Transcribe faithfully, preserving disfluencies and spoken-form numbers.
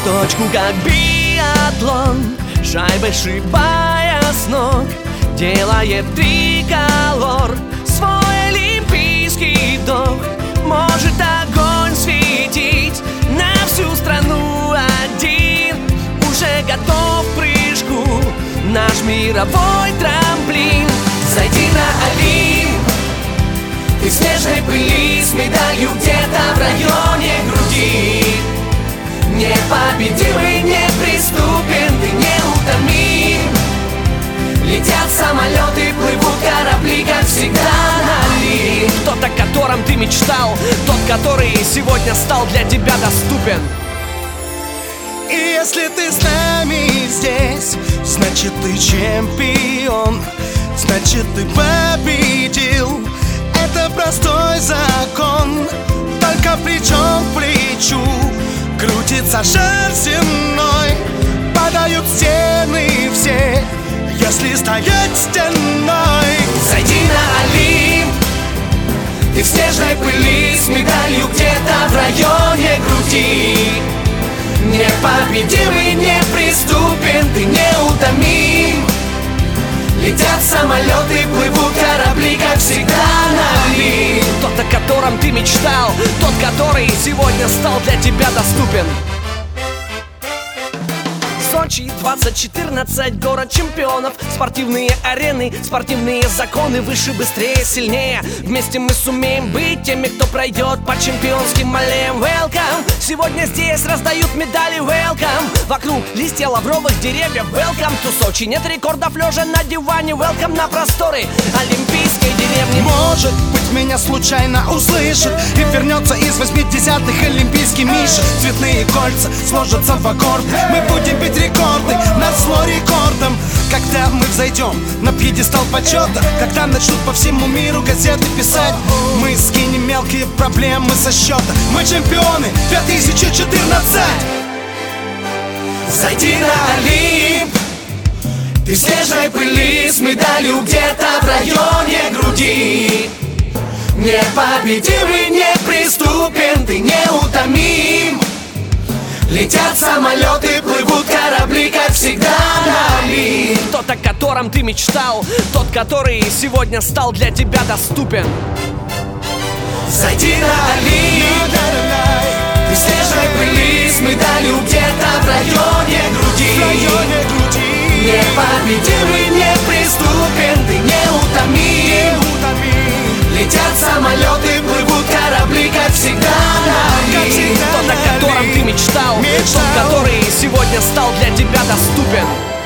точку, как биатлон, шайбой сшибая с ног, делает триколор свой олимпийский вдох. Может огонь светить на всю страну один, уже готов к прыжку наш мировой трамплин. Зайди на Олимп, ты в снежной пыли с медалью где-то в районе груди. Непобедимый, неприступен, ты неутомим. Летят самолеты, плывут корабли, как всегда на Олимп. Тот, о котором ты мечтал, тот, который сегодня стал для тебя доступен. И если ты с нами здесь, значит ты чемпион, значит ты победил. Это простой закон, только плечом к плечу крутится шар земной. Падают стены все, если стоять стеной. Зайди на Олимп, ты в снежной пыли с медалью где-то в районе груди. Непобедимый, неприступен, ты неутомим. Летят самолеты, плывут корабли, как всегда на Олимп. Тот, о котором ты мечтал, тот, который сегодня стал для тебя доступен. Сочи двадцать четырнадцать, город чемпионов. Спортивные арены, спортивные законы. Выше, быстрее, сильнее. Вместе мы сумеем быть теми, кто пройдет по чемпионским аллеям. Welcome! Сегодня здесь раздают медали. Welcome! Вокруг листья лавровых деревьев. Welcome to Сочи. Нет рекордов лежа на диване. Welcome на просторы олимпийской деревни. Может быть, меня случайно услышит и вернется из восьмидесятых олимпийский Миша. Цветные кольца сложатся в аккорд. Мы будем бить рекорды, назло рекордом. Когда мы взойдем на пьедестал почета, когда начнут по всему миру газеты писать, мы скинем мелкие проблемы со счета. Мы чемпионы две тысячи четырнадцать. Зайди на Олимп, ты в снежной пыли с медалью где-то в районе груди. Непобедимый, неприступен, ты неутомим. Летят самолеты, плывут корабли, как всегда на Олимп. Тот, о котором ты мечтал, тот, который сегодня стал для тебя доступен. Зайди на Олимп, ты в снежной пыли с медалью где-то в районе груди. Непобедимый, неприступен, ты неутомим. Летят самолеты, плывут корабли, как всегда на Олимп. Тот, о котором ты мечтал, тот, который сегодня стал для тебя доступен.